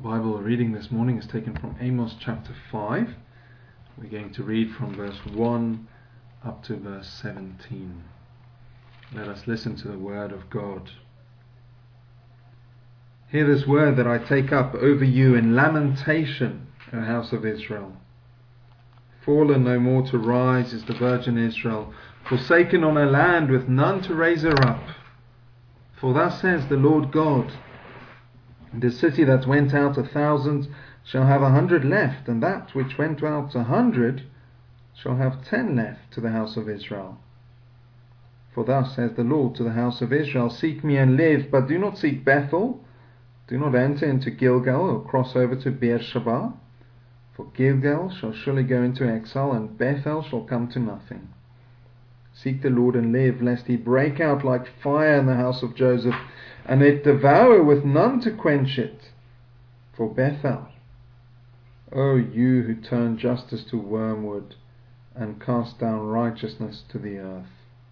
Bible reading this morning is taken from Amos chapter 5. We're going to read from verse 1 up to verse 17. Let us listen to the word of God. Hear this word that I take up over you in lamentation, O house of Israel. Fallen no more to rise is the virgin Israel, forsaken on her land with none to raise her up. For thus says the Lord God, the city that went out 1,000 shall have 100 left, and that which went out 100 shall have 10 left to the house of Israel. For thus says the Lord to the house of Israel, seek me and live, but do not seek Bethel. Do not enter into Gilgal or cross over to Beersheba. For Gilgal shall surely go into exile, and Bethel shall come to nothing. Seek the Lord and live, lest he break out like fire in the house of Joseph, and it devour with none to quench it. For Bethel, O you who turn justice to wormwood, and cast down righteousness to the earth.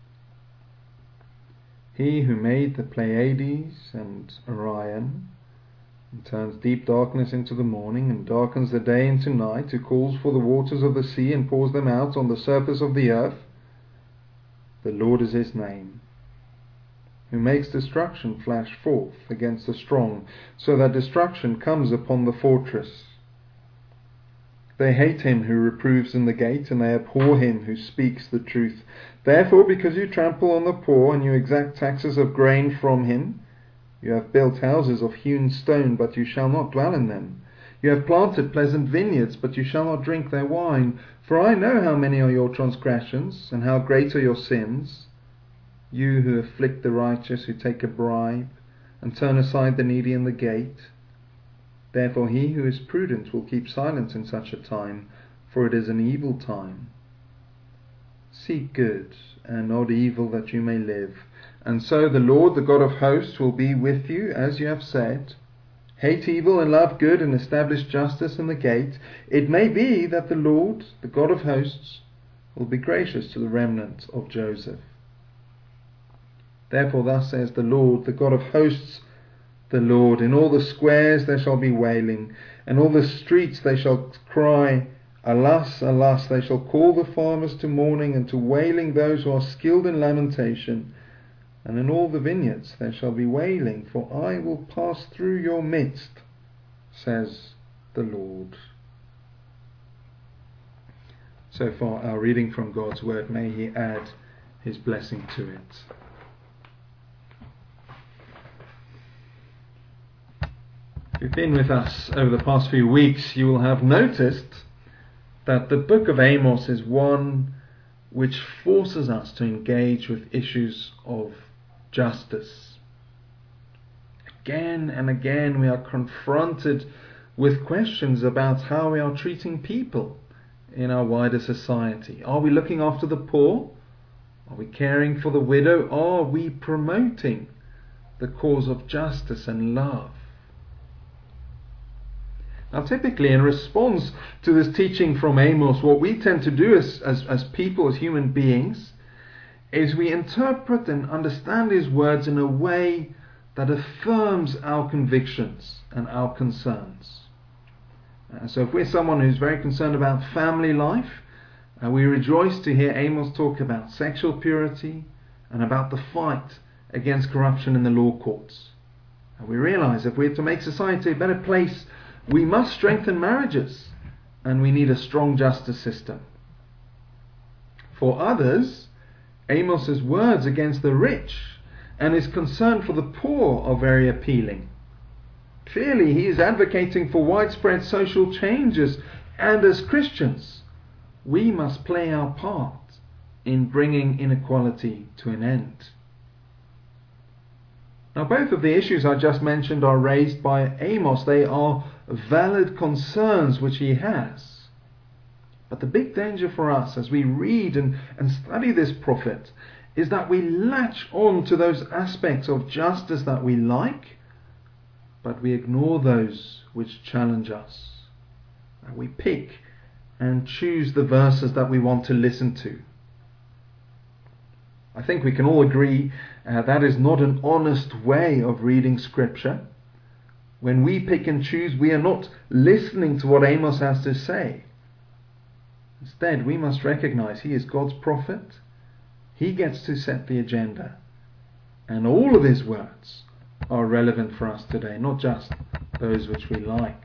He who made the Pleiades and Orion, and turns deep darkness into the morning, and darkens the day into night, who calls for the waters of the sea, and pours them out on the surface of the earth, the Lord is his name. Who makes destruction flash forth against the strong, so that destruction comes upon the fortress. They hate him who reproves in the gate, and they abhor him who speaks the truth. Therefore, because you trample on the poor, and you exact taxes of grain from him, you have built houses of hewn stone, but you shall not dwell in them. You have planted pleasant vineyards, but you shall not drink their wine. For I know how many are your transgressions, and how great are your sins. You who afflict the righteous, who take a bribe, and turn aside the needy in the gate. Therefore he who is prudent will keep silence in such a time, for it is an evil time. Seek good, and not evil, that you may live. And so the Lord, the God of hosts, will be with you, as you have said. Hate evil and love good, and establish justice in the gate. It may be that the Lord, the God of hosts, will be gracious to the remnant of Joseph. Therefore thus says the Lord, the God of hosts, the Lord, in all the squares there shall be wailing, and all the streets they shall cry, alas, alas. They shall call the farmers to mourning, and to wailing those who are skilled in lamentation. And in all the vineyards there shall be wailing, for I will pass through your midst, says the Lord. So far our reading from God's word. May he add his blessing to it. If you've been with us over the past few weeks, you will have noticed that the book of Amos is one which forces us to engage with issues of justice. Again and again we are confronted with questions about how we are treating people in our wider society. Are we looking after the poor? Are we caring for the widow? Are we promoting the cause of justice and love? Now typically in response to this teaching from Amos, what we tend to do as people, as human beings, is we interpret and understand his words in a way that affirms our convictions and our concerns. So if we're someone who's very concerned about family life, we rejoice to hear Amos talk about sexual purity and about the fight against corruption in the law courts. And we realize if we're to make society a better place, we must strengthen marriages, and we need a strong justice system. For others, Amos's words against the rich and his concern for the poor are very appealing. Clearly, he is advocating for widespread social changes, and as Christians, we must play our part in bringing inequality to an end. Now, both of the issues I just mentioned are raised by Amos. They are valid concerns which he has. But the big danger for us as we read and study this prophet is that we latch on to those aspects of justice that we like, but we ignore those which challenge us. And we pick and choose the verses that we want to listen to. I think we can all agree that is not an honest way of reading Scripture. When we pick and choose, we are not listening to what Amos has to say. Instead, we must recognize he is God's prophet. He gets to set the agenda. And all of his words are relevant for us today, not just those which we like.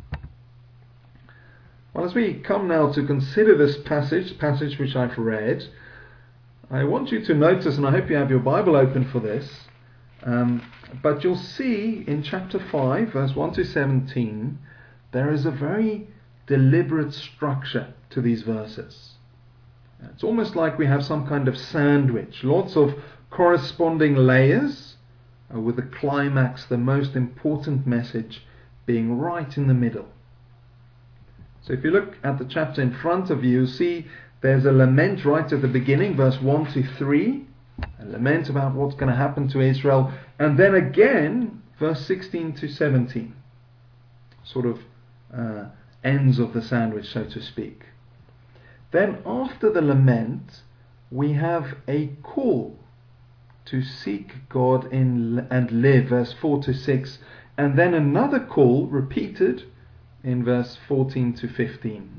Well, as we come now to consider this passage which I've read, I want you to notice, and I hope you have your Bible open for this, but you'll see in chapter 5, verse 1 to 17, there is a very deliberate structure to these verses. It's almost like we have some kind of sandwich, lots of corresponding layers, with the climax, the most important message, being right in the middle. So if you look at the chapter in front of you, you'll see there's a lament right at the beginning, verse 1 to 3, a lament about what's going to happen to Israel, and then again, verse 16 to 17, sort of ends of the sandwich, so to speak. Then after the lament, we have a call to seek God and live, verse 4 to 6, and then another call repeated in verse 14 to 15.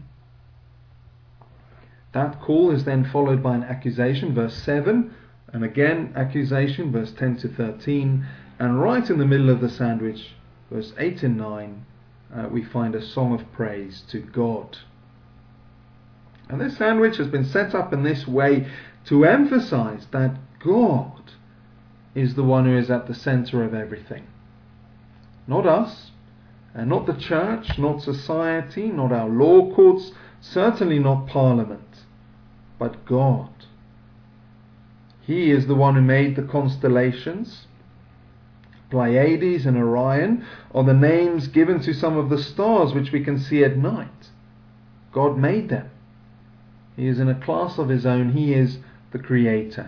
That call is then followed by an accusation, verse 7, and again accusation, verse 10 to 13, and right in the middle of the sandwich, verse 8 and 9, we find a song of praise to God. And this sandwich has been set up in this way to emphasize that God is the one who is at the center of everything. Not us, and not the church, not society, not our law courts, certainly not Parliament, but God. He is the one who made the constellations. Pleiades and Orion are the names given to some of the stars which we can see at night. God made them. He is in a class of his own. He is the creator.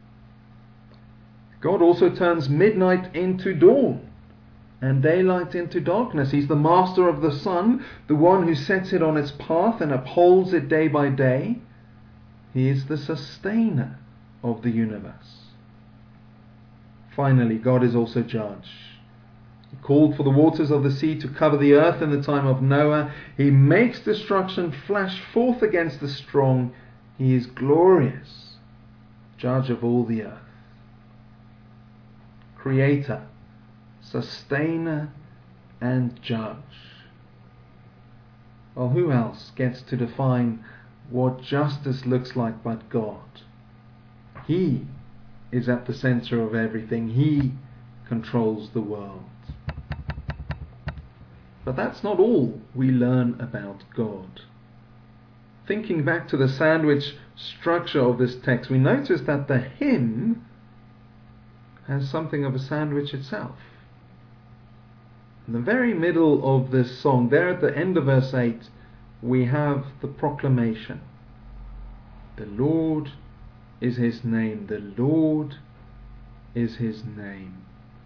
God also turns midnight into dawn and daylight into darkness. He's the master of the sun, the one who sets it on its path and upholds it day by day. He is the sustainer of the universe. Finally, God is also judge. He called for the waters of the sea to cover the earth in the time of Noah. He makes destruction flash forth against the strong. He is glorious, judge of all the earth. Creator, sustainer, and judge. Well, who else gets to define what justice looks like but God? He is at the center of everything. He controls the world. But that's not all we learn about God. Thinking back to the sandwich structure of this text, we notice that the hymn has something of a sandwich itself. In the very middle of this song, there at the end of verse 8, we have the proclamation. The Lord is his name. The Lord is his name.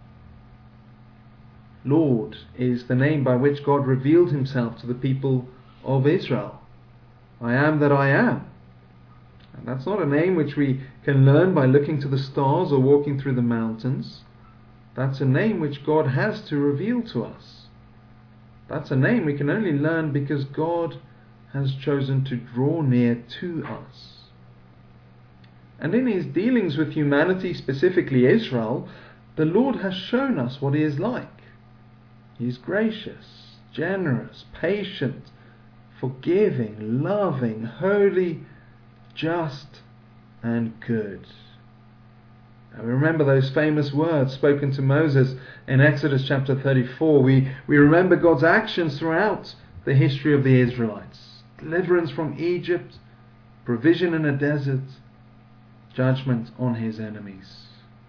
Lord is the name by which God revealed himself to the people of Israel. I am that I am. And that's not a name which we can learn by looking to the stars or walking through the mountains. That's a name which God has to reveal to us. That's a name we can only learn because God has chosen to draw near to us. And in his dealings with humanity, specifically Israel, the Lord has shown us what he is like. He is gracious, generous, patient, forgiving, loving, holy, just, and good. Now remember those famous words spoken to Moses in Exodus chapter 34. We remember God's actions throughout the history of the Israelites. Deliverance from Egypt, provision in a desert, judgment on his enemies.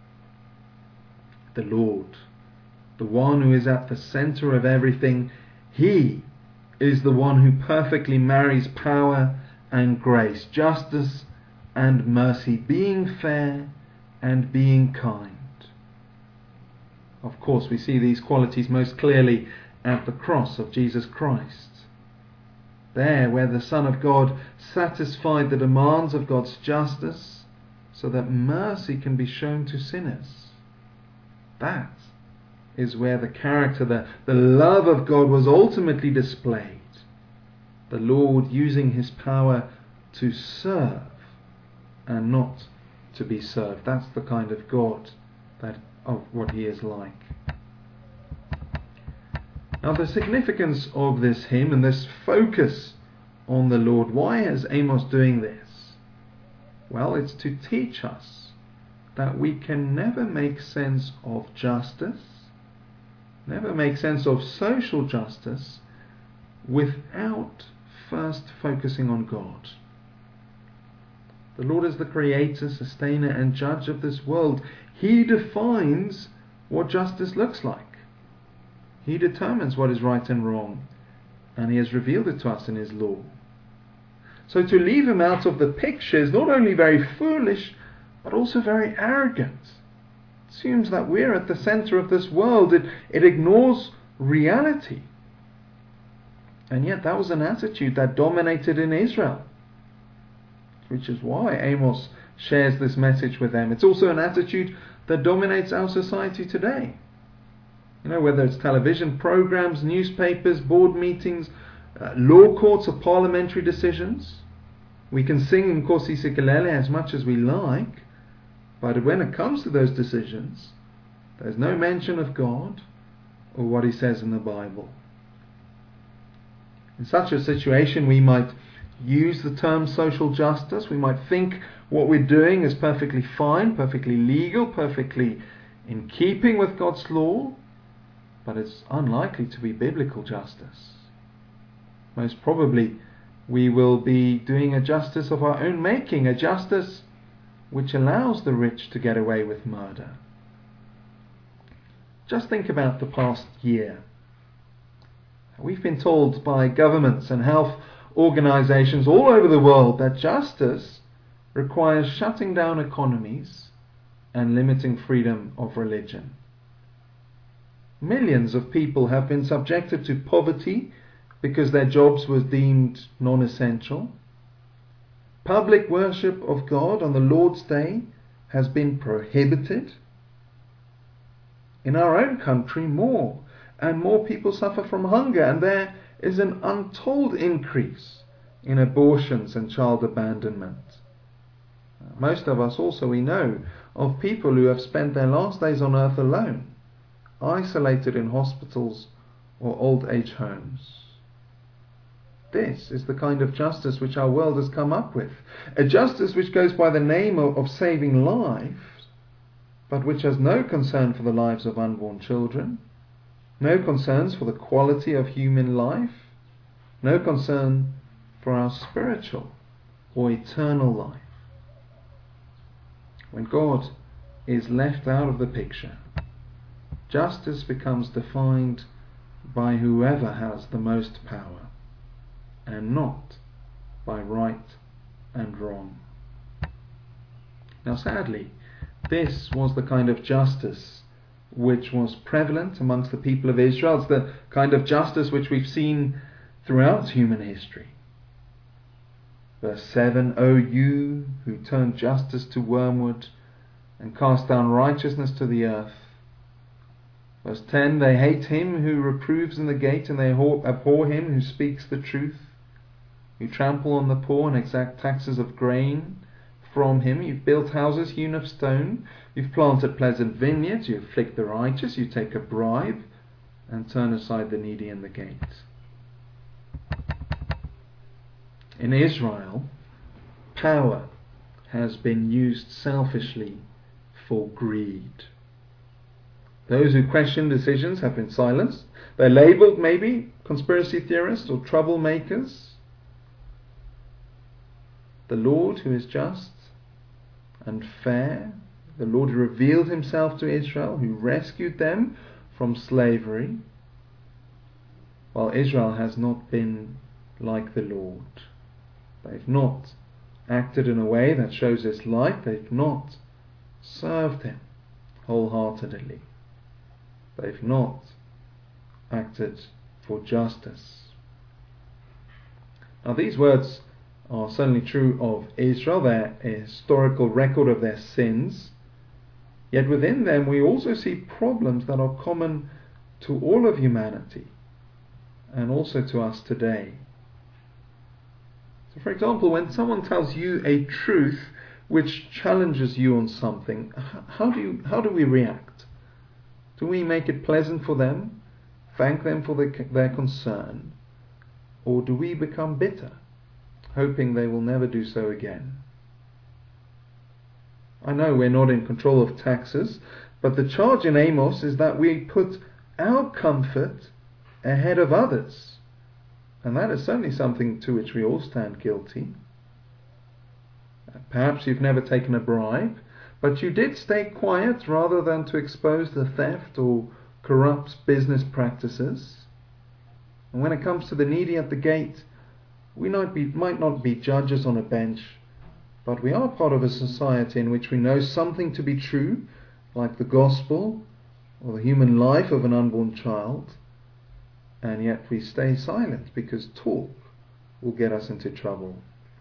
The Lord, the one who is at the center of everything, he is the one who perfectly marries power and grace, justice and mercy, being fair and being kind. Of course, we see these qualities most clearly at the cross of Jesus Christ. There, where the Son of God satisfied the demands of God's justice so that mercy can be shown to sinners. That is where the character, the love of God was ultimately displayed. The Lord using his power to serve and not to be served. That's the kind of God of what he is like. Now the significance of this hymn and this focus on the Lord, why is Amos doing this? Well, it's to teach us that we can never make sense of justice, never make sense of social justice without first focusing on God. The Lord is the creator, sustainer and judge of this world. He defines what justice looks like. He determines what is right and wrong, and he has revealed it to us in his law. So to leave him out of the picture is not only very foolish, but also very arrogant. It assumes that we're at the center of this world. It ignores reality. And yet that was an attitude that dominated in Israel, which is why Amos shares this message with them. It's also an attitude that dominates our society today. Whether it's television programs, newspapers, board meetings, law courts or parliamentary decisions. We can sing in Nkosi Sikelele as much as we like, but when it comes to those decisions, there's no mention of God or what he says in the Bible. In such a situation, we might use the term social justice. We might think what we're doing is perfectly fine, perfectly legal, perfectly in keeping with God's law, but it's unlikely to be biblical justice. Most probably we will be doing a justice of our own making, a justice which allows the rich to get away with murder. Just think about the past year. We've been told by governments and health organizations all over the world that justice requires shutting down economies and limiting freedom of religion. Millions of people have been subjected to poverty because their jobs were deemed non-essential. Public worship of God on the Lord's Day has been prohibited. In our own country, more and more people suffer from hunger, and there is an untold increase in abortions and child abandonment. Most of us also, we know of people who have spent their last days on earth alone, isolated in hospitals or old age homes. This is the kind of justice which our world has come up with. A justice which goes by the name of saving lives, but which has no concern for the lives of unborn children, no concerns for the quality of human life, no concern for our spiritual or eternal life. When God is left out of the picture, justice becomes defined by whoever has the most power, and not by right and wrong. Now sadly, this was the kind of justice which was prevalent amongst the people of Israel. It's the kind of justice which we've seen throughout human history. Verse 7, O you who turn justice to wormwood and cast down righteousness to the earth. Verse 10, they hate him who reproves in the gate, and they abhor him who speaks the truth. You trample on the poor and exact taxes of grain from him. You've built houses hewn of stone. You've planted pleasant vineyards. You afflict the righteous. You take a bribe and turn aside the needy in the gate. In Israel, power has been used selfishly for greed. Those who question decisions have been silenced. They're labelled maybe conspiracy theorists or troublemakers. The Lord who is just and fair, the Lord who revealed himself to Israel, who rescued them from slavery, while Israel has not been like the Lord. They've not acted in a way that shows his light. They've not served him wholeheartedly. They've not acted for justice. Now these words are certainly true of Israel. They're a historical record of their sins. Yet within them we also see problems that are common to all of humanity and also to us today. So for example, when someone tells you a truth which challenges you on something, how do we react? Do we make it pleasant for them, thank them for their concern, or do we become bitter, hoping they will never do so again? I know we're not in control of taxes, but the charge in Amos is that we put our comfort ahead of others. And that is certainly something to which we all stand guilty. Perhaps you've never taken a bribe, but you did stay quiet rather than to expose the theft or corrupt business practices. And when it comes to the needy at the gate, we might not be judges on a bench, but we are part of a society in which we know something to be true, like the gospel or the human life of an unborn child, and yet we stay silent because talk will get us into trouble.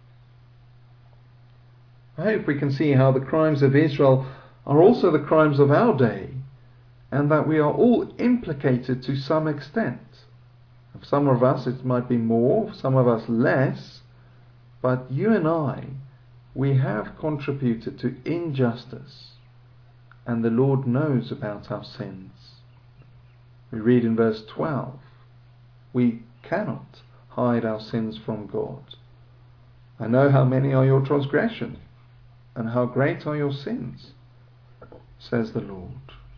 I hope we can see how the crimes of Israel are also the crimes of our day, and that we are all implicated to some extent. For some of us it might be more, some of us less, but you and I, we have contributed to injustice, and the Lord knows about our sins. We read in verse 12, we cannot hide our sins from God. I know how many are your transgressions, and how great are your sins, says the Lord.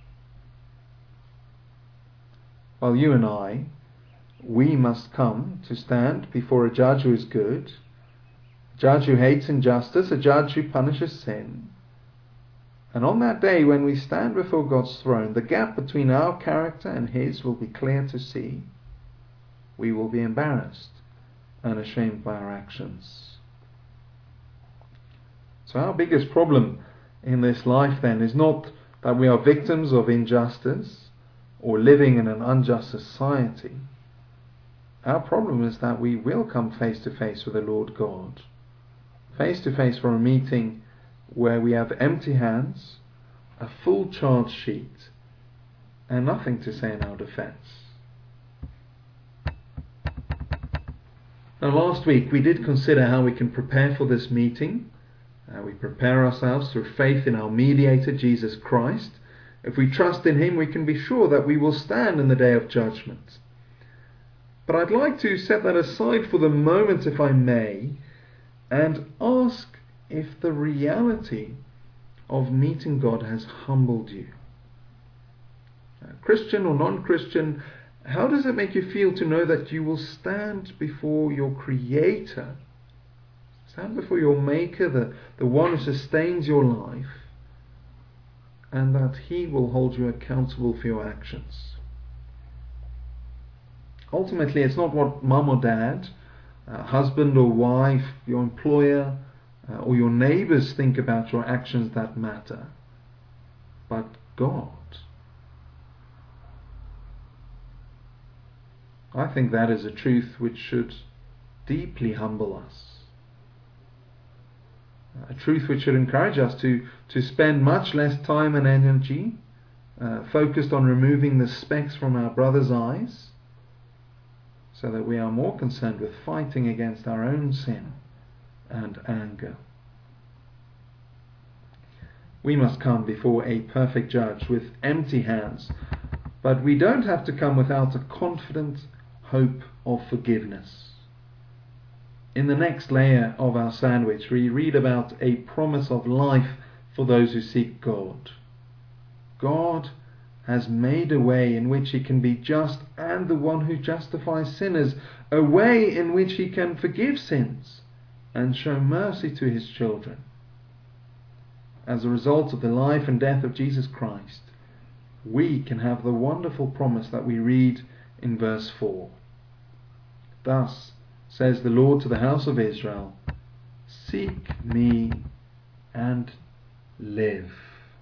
While you and I, we must come to stand before a judge who is good, a judge who hates injustice, a judge who punishes sin. And on that day when we stand before God's throne, the gap between our character and His will be clear to see. We will be embarrassed and ashamed by our actions. So our biggest problem in this life then is not that we are victims of injustice or living in an unjust society. Our problem is that we will come face to face with the Lord God, face to face for a meeting where we have empty hands, a full charge sheet, and nothing to say in our defense. Now last week we did consider how we can prepare for this meeting. We prepare ourselves through faith in our mediator, Jesus Christ. If we trust in Him, we can be sure that we will stand in the day of judgment. But I'd like to set that aside for the moment, if I may, and ask if the reality of meeting God has humbled you. Christian or non-Christian, how does it make you feel to know that you will stand before your Creator, stand before your Maker, the one who sustains your life, and that He will hold you accountable for your actions? Ultimately, it's not what mum or dad, husband or wife, your employer, or your neighbours think about your actions that matter, but God. I think that is a truth which should deeply humble us. A truth which should encourage us to spend much less time and energy focused on removing the specks from our brother's eyes, so that we are more concerned with fighting against our own sin and anger. We must come before a perfect judge with empty hands, but we don't have to come without a confident hope of forgiveness. In the next layer of our sandwich, we read about a promise of life for those who seek God. God has made a way in which He can be just and the one who justifies sinners, a way in which He can forgive sins and show mercy to His children. As a result of the life and death of Jesus Christ, we can have the wonderful promise that we read in verse 4. Thus says the Lord to the house of Israel, seek me and live.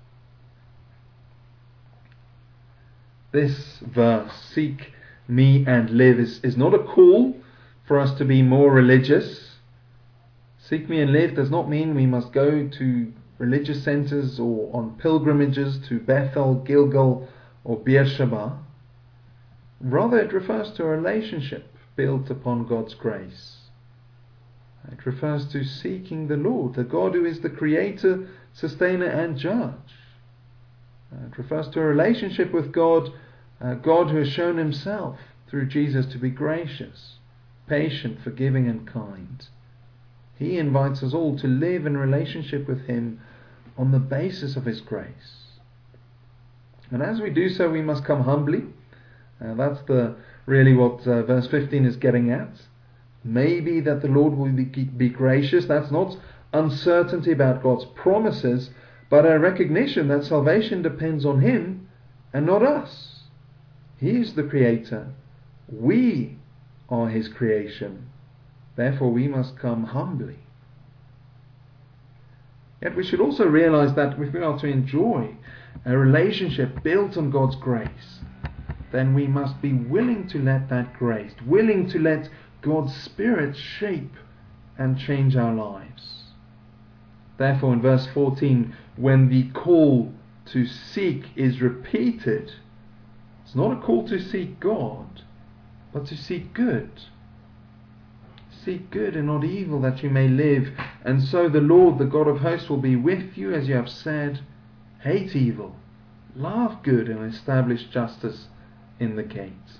This verse, seek me and live, is not a call for us to be more religious. Seek me and live does not mean we must go to religious centers or on pilgrimages to Bethel, Gilgal or Beersheba. Rather, it refers to a relationship built upon God's grace. It refers to seeking the Lord, the God who is the creator, sustainer and judge. It refers to a relationship with God, God who has shown himself through Jesus to be gracious, patient, forgiving and kind. He invites us all to live in relationship with him on the basis of his grace. And as we do so, we must come humbly. That's really what verse 15 is getting at. Maybe that the Lord will be gracious. That's not uncertainty about God's promises, but a recognition that salvation depends on him and not us. He is the creator. We are his creation. Therefore we must come humbly. Yet we should also realize that if we are to enjoy a relationship built on God's grace, then we must be willing to let that grace, willing to let God's Spirit shape and change our lives. Therefore in verse 14, when the call to seek is repeated, it's not a call to seek God, but to seek good. Seek good and not evil, that you may live. And so the Lord, the God of hosts, will be with you, as you have said. Hate evil, love good, and establish justice in the gates.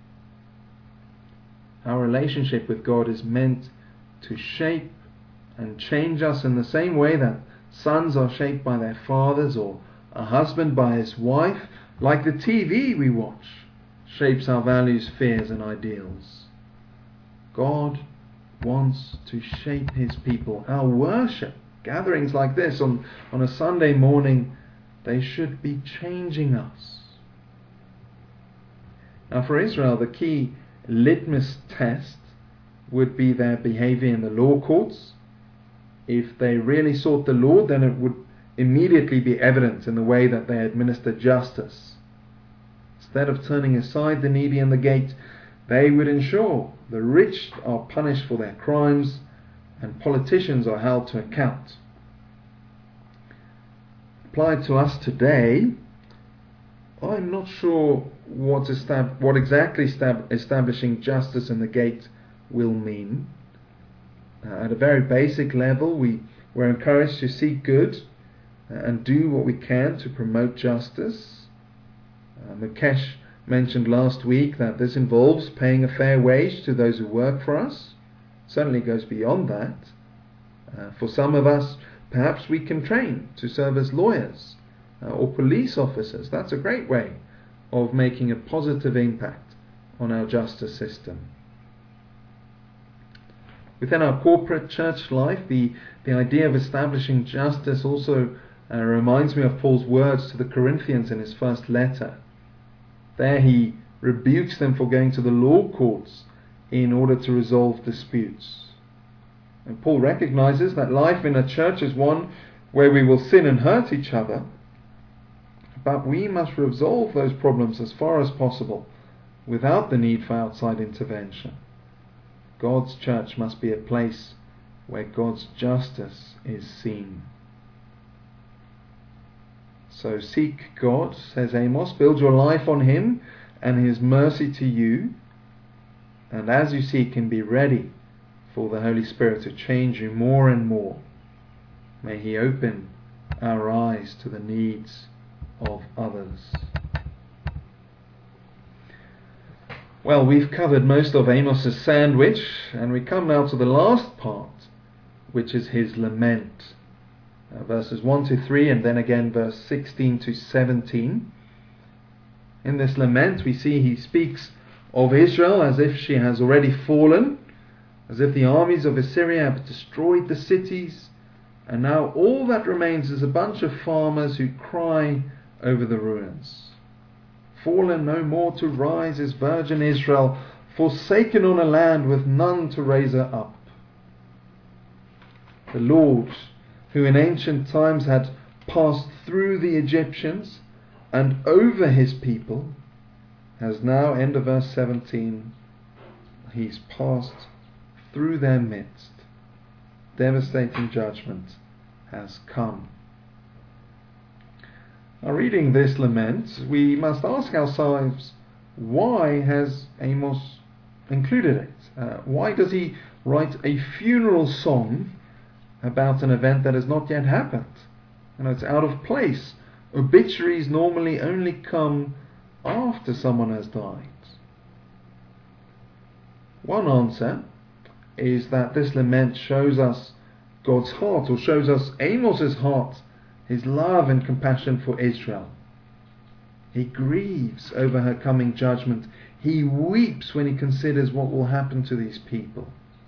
Our relationship with God is meant to shape and change us in the same way that sons are shaped by their fathers, or a husband by his wife, like the TV we watch shapes our values, fears and ideals. God wants to shape his people. Our worship, gatherings like this on a Sunday morning, they should be changing us. Now for Israel, the key litmus test would be their behavior in the law courts. If they really sought the Lord, then it would immediately be evident in the way that they administered justice. Instead of turning aside the needy and the gate, they would ensure the rich are punished for their crimes and politicians are held to account. Applied to us today, I'm not sure what exactly establishing justice in the gate will mean. At a very basic level, we're encouraged to seek good and do what we can to promote justice. Mukesh mentioned last week that this involves paying a fair wage to those who work for us. Certainly goes beyond that. For some of us, perhaps we can train to serve as lawyers or police officers. That's a great way of making a positive impact on our justice system. Within our corporate church life, the idea of establishing justice also reminds me of Paul's words to the Corinthians in his first letter. There he rebukes them for going to the law courts in order to resolve disputes. And Paul recognizes that life in a church is one where we will sin and hurt each other, but we must resolve those problems as far as possible without the need for outside intervention. God's church must be a place where God's justice is seen. So seek God, says Amos, build your life on him and his mercy to you, and as you seek him, be ready for the Holy Spirit to change you more and more. May he open our eyes to the needs of others. Well, we've covered most of Amos's sandwich, and we come now to the last part, which is his lament. Verses 1 to 3 and then again verse 16 to 17. In this lament we see he speaks of Israel as if she has already fallen, as if the armies of Assyria have destroyed the cities, and now all that remains is a bunch of farmers who cry over the ruins. Fallen no more to rise is virgin Israel, forsaken on a land with none to raise her up. The Lord, who in ancient times had passed through the Egyptians and over his people, has now, end of verse 17, he's passed through their midst. Devastating judgment has come Now, reading this lament, we must ask ourselves, why has Amos included it? Why does he write a funeral song about an event that has not yet happened? It's out of place. Obituaries normally only come after someone has died. One answer is that this lament shows us God's heart, or shows us Amos's heart, his love and compassion for Israel. He grieves over her coming judgment. He weeps when he considers what will happen to these people.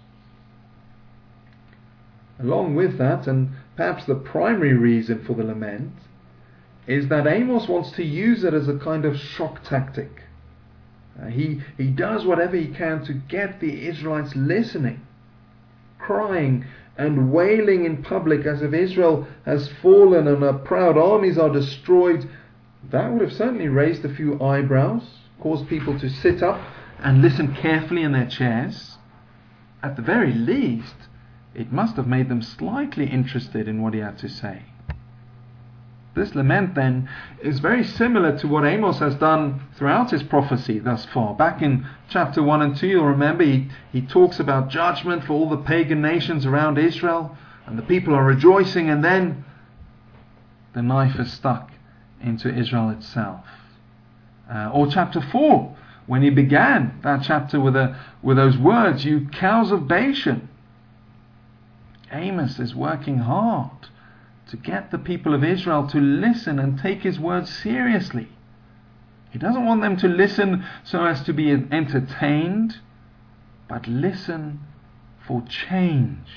Along with that, and perhaps the primary reason for the lament, is that Amos wants to use it as a kind of shock tactic. He does whatever he can to get the Israelites listening, crying and wailing in public as if Israel has fallen and her proud armies are destroyed. That would have certainly raised a few eyebrows, caused people to sit up and listen carefully in their chairs. At the very least, it must have made them slightly interested in what he had to say. This lament then is very similar to what Amos has done throughout his prophecy thus far. Back in chapter 1 and 2, you'll remember he talks about judgment for all the pagan nations around Israel, and the people are rejoicing, and then the knife is stuck into Israel itself. Or chapter 4, when he began that chapter with those words, "You cows of Bashan." Amos is working hard to get the people of Israel to listen and take his words seriously. He doesn't want them to listen so as to be entertained, but listen for change.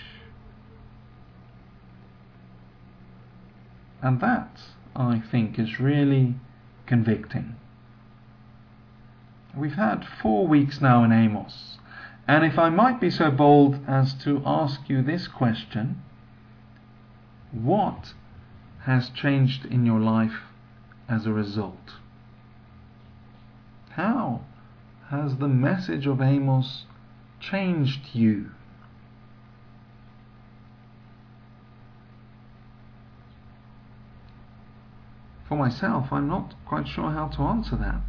And that, I think, is really convicting. We've had 4 weeks now in Amos, and if I might be so bold as to ask you this question: what has changed in your life as a result? How has the message of Amos changed you? For myself, I'm not quite sure how to answer that.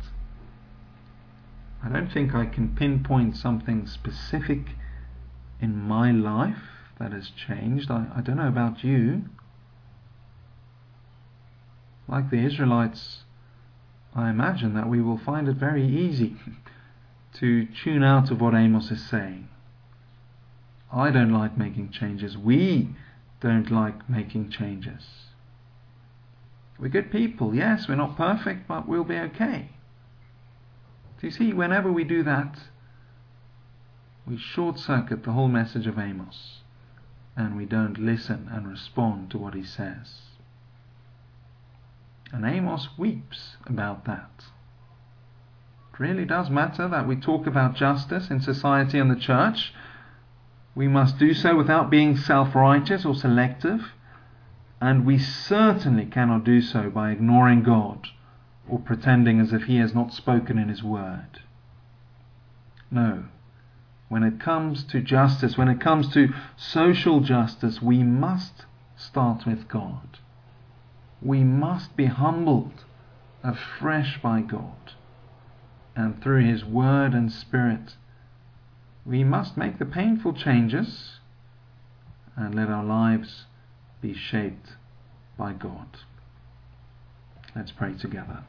I don't think I can pinpoint something specific in my life that has changed. I don't know about you. Like the Israelites, I imagine that we will find it very easy to tune out of what Amos is saying. I don't like making changes. We don't like making changes. We're good people, yes, we're not perfect, but we'll be okay. Do you see, whenever we do that, we short-circuit the whole message of Amos, and we don't listen and respond to what he says. And Amos weeps about that. It really does matter that we talk about justice in society and the church. We must do so without being self-righteous or selective, and we certainly cannot do so by ignoring God or pretending as if he has not spoken in his word. No, when it comes to justice, when it comes to social justice, we must start with God. We must be humbled afresh by God, and through his word and spirit we must make the painful changes and let our lives be shaped by God. Let's pray together.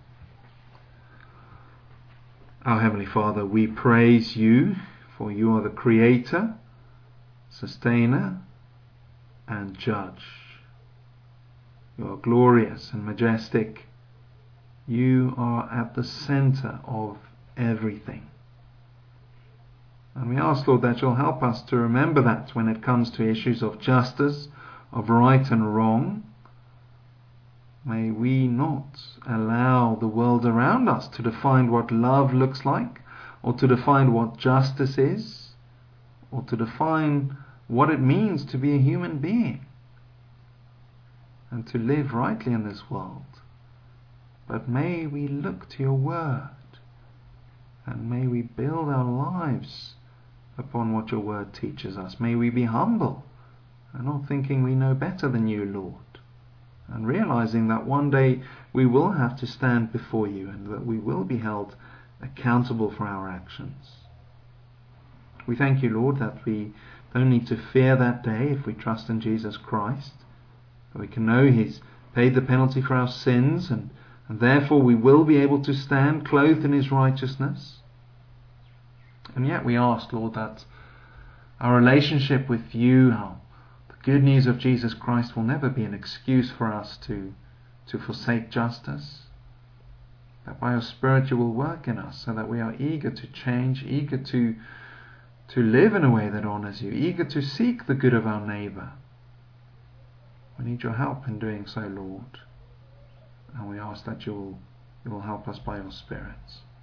Our Heavenly Father, we praise you, for you are the Creator, Sustainer, and Judge. You are glorious and majestic. You are at the center of everything. And we ask, Lord, that you'll help us to remember that when it comes to issues of justice, of right and wrong. May we not allow the world around us to define what love looks like, or to define what justice is, or to define what it means to be a human being and to live rightly in this world. But may we look to your word, and may we build our lives upon what your word teaches us. May we be humble and not thinking we know better than you, Lord. and realizing that one day we will have to stand before you and that we will be held accountable for our actions. We thank you, Lord, that we don't need to fear that day if we trust in Jesus Christ, but we can know He's paid the penalty for our sins, and therefore we will be able to stand clothed in His righteousness. And yet we ask, Lord, that our relationship with you, the good news of Jesus Christ, will never be an excuse for us to forsake justice. That by your Spirit you will work in us so that we are eager to change, eager to live in a way that honors you, eager to seek the good of our neighbour. We need your help in doing so, Lord. And we ask that you will help us by your Spirit.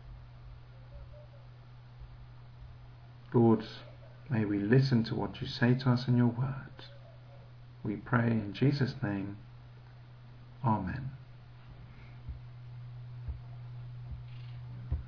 Lord, may we listen to what you say to us in your word. We pray in Jesus' name. Amen.